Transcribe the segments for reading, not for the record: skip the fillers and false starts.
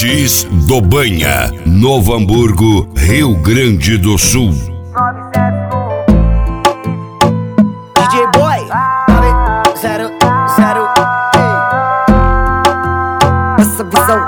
X do Banha, Novo Hamburgo, Rio Grande do Sul. DJ Boy 900, essa visão.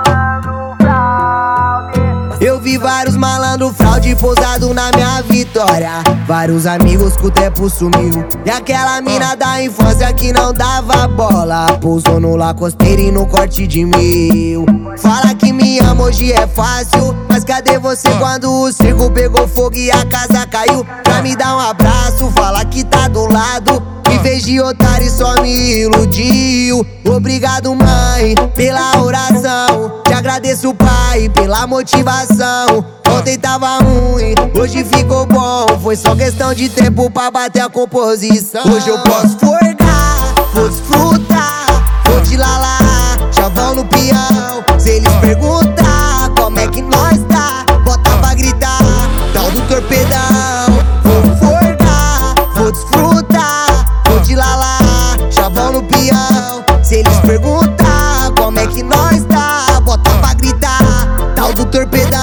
Eu vi vários malandro fraude pousado na minha vitória. Vários amigos que o tempo sumiu. E aquela mina da infância que não dava bola pousou no Lacosteiro e no corte de 1000. Fala que me ama, hoje é fácil, mas cadê você quando o circo pegou fogo e a casa caiu? Pra me dar um abraço, fala que tá do lado. Em vez de otário só me iludiu. Obrigado, mãe, pela oração. Te agradeço, pai, pela motivação. Ontem tava ruim, hoje ficou bom. Foi só questão de tempo pra bater a composição. Hoje eu posso forgar, vou desfrutar, vou te lalar, chavão no peão. Se eles perguntar como é que nós tá, bota pra gritar, tal do torpedão. Vou forgar, vou desfrutar, vou te lalar, chavão no peão. Se eles perguntar como é que nós tá, bota pra gritar, tal do torpedão.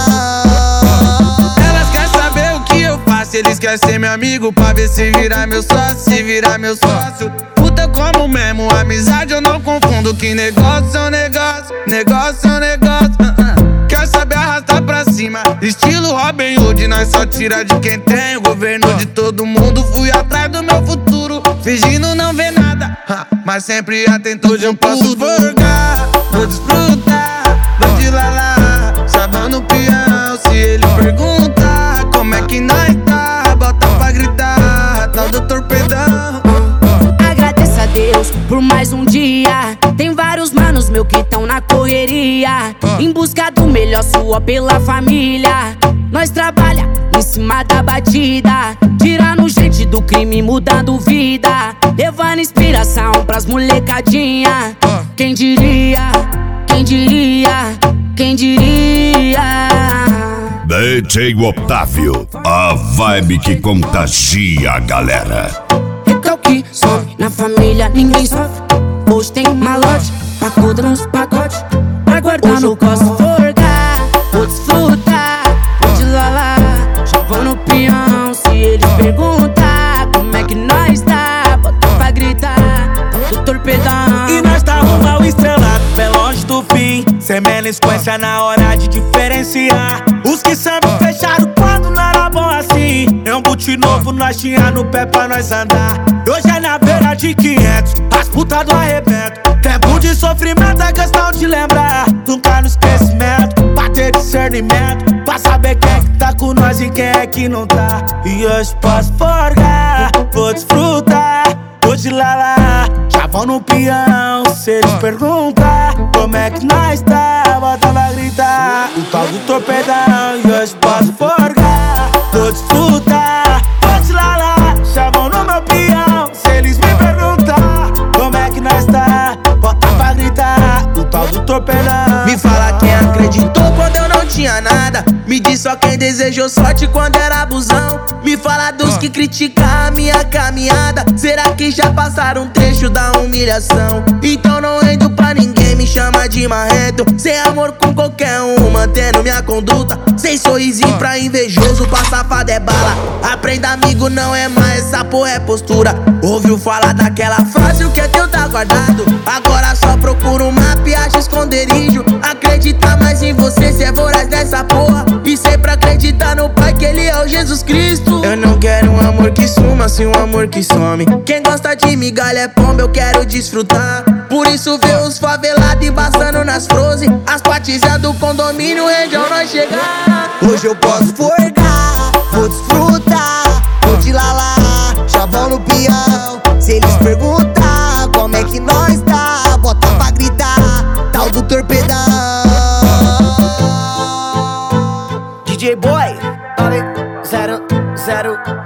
Elas querem saber o que eu faço, eles querem ser meu amigo pra ver se virar meu sócio, se virar meu sócio. Puta como mesmo, amizade eu não confundo, que negócio é um negócio, negócio é um negócio. Quer saber arrastar pra cima, estilo Robin Hood, nós só tira de quem tem. O governo de todo mundo, fui atrás do meu futuro, fingindo não ver nada, mas sempre atento. Hoje eu posso forgar, vou desfrutar, vou te lalar, chavão no peão. Se ele perguntar como é que nós tá, bota pra gritar, tal do torpedão. Agradeço a Deus por mais um dia. Tem vários manos meu que tão na correria, em busca do melhor, sua pela família. Nós trabalha em cima da batida, tirando gente do crime, mudando vida, levando inspiração pras molecadinha. Quem diria, quem diria, quem diria? DJ Otávio, a vibe que contagia a galera. Recalque, sobe na família, ninguém sofre. Hoje tem malote, pacuda nos pacotes, pra guardar no cosmo. Forgar, vou desfrutar, vou te lalar, chavão no peão. Se eles perguntar como é que nós tá, bota pra gritar, do torpedão. E nós tá rumo ao estrelado, bem longe do fim, sem melisquência na hora de diferenciar. Os que sempre fecharam quando não era bom assim. É um boot novo, nós tinha no pé pra nós andar. Hoje é na beira de 500, as putas do arrebento. Tempo de sofrimento é questão de lembrar, nunca no esquecimento, pra ter discernimento, pra saber quem é que tá com nós e quem é que não tá. E hoje posso forgar, vou desfrutar, vou te lalar, chavão no peão. Se eles perguntar como é que nós tá, bota pra gritar, o tal do torpedão. E hoje posso forgar, vou desfrutar, vou te lalar, chavão no meu peão. Se eles me perguntar como é que nós tá, bota pra gritar, o tal do torpedão. Me fala quem acreditou quando eu não tinha nada, me diz só quem desejou sorte quando era abusão. Me fala dos que criticam a minha caminhada, será que já passaram um trecho da humilhação? Então não rendo pra ninguém, me chama de marrento, sem amor com qualquer um, mantendo minha conduta, sem sorrisinho pra invejoso, pra safado é bala. Aprenda amigo, não é mais, essa porra é postura. Ouviu falar daquela frase, o que é teu tá guardado, agora só procura um mapa e acha esconderijo. Acredita mais em você, cê é voraz dessa porra, e sempre acreditar no Pai, que Ele é o Jesus Cristo. Eu não quero um amor que suma, sim um amor que some. Quem gosta de migalha é pomba, eu quero desfrutar. Por isso vê os favelados embaçando nas frozen, as patizas do condomínio, onde nós chegar. Hoje eu posso forgar, vou desfrutar, vou te lalar, chavão no peão. Se eles perguntar como é que nós tá, bota pra gritar, tal do torpedão. DJ Boy 900